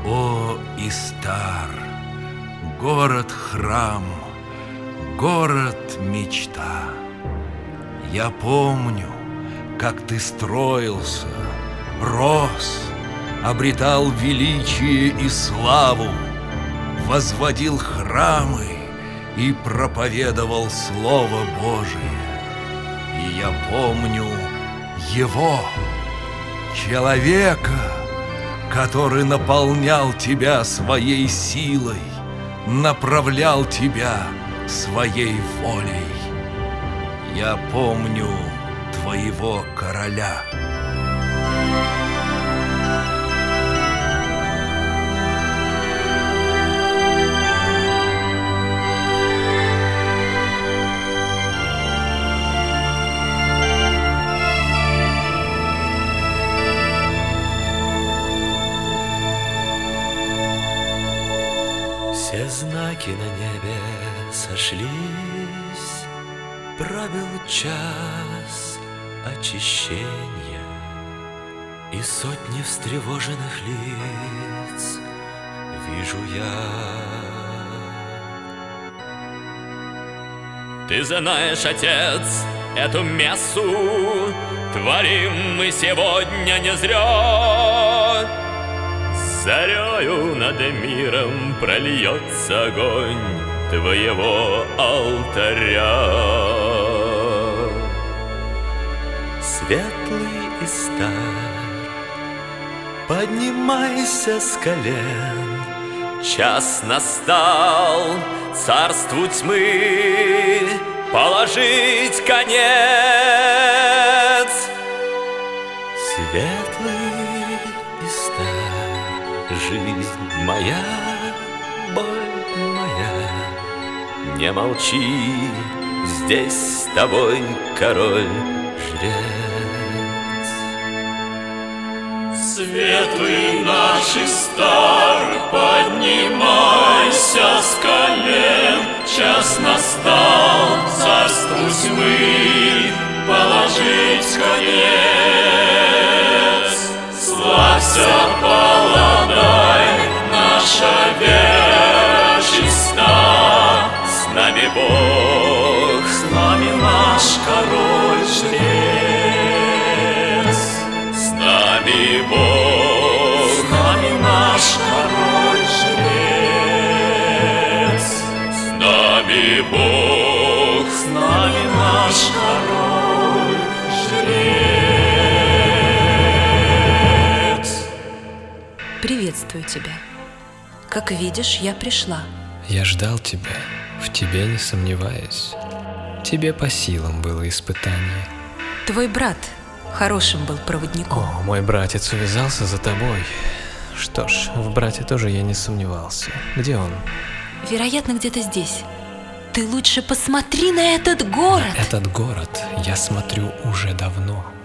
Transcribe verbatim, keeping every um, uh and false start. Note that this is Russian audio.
О, Истар, город-храм, город-мечта. Я помню, как ты строился, рос, обретал величие и славу, возводил храмы и проповедовал Слово Божие. И я помню его, человека, который наполнял тебя своей силой, направлял тебя своей волей. Я помню твоего короля. Все знаки на небе сошлись, пробил час очищения, и сотни встревоженных лиц вижу я. Ты знаешь, Отец, эту мессу творим мы сегодня не зря. Зарею над миром прольется огонь твоего алтаря. Светлый Истар, поднимайся с колен, час настал царству тьмы положить конец. Светлый Истар, жизнь моя, боль моя, не молчи, здесь с тобой король-жрец. Светлый наш Истар, поднимайся с колен, час настал царству тьмы положить конец. Славься, поладай, наша вера чиста. С нами Бог, с нами наш король-жрец. с нами Бог, С нами наш король-жрец. с нами Бог, С нами наш король-жрец. Приветствую тебя. Как видишь, я пришла. Я ждал тебя, в тебе не сомневаясь. Тебе по силам было испытание. Твой брат хорошим был проводником. О, мой братец увязался за тобой. Что ж, в брате тоже я не сомневался. Где он? Вероятно, где-то здесь. Ты лучше посмотри на этот город. Этот город я смотрю уже давно.